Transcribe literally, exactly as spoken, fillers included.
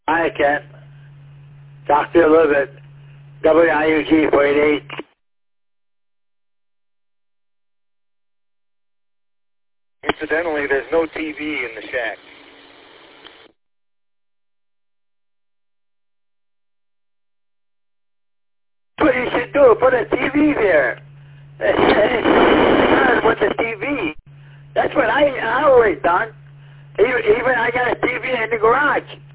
Hi, Ken. Talk to you a little bit. W I U G four eight eight. Incidentally, there's no T V in the shack. That's what you should do. Put a T V there. With the T V. That's what I, I always done. Even, even I got a T V in the garage.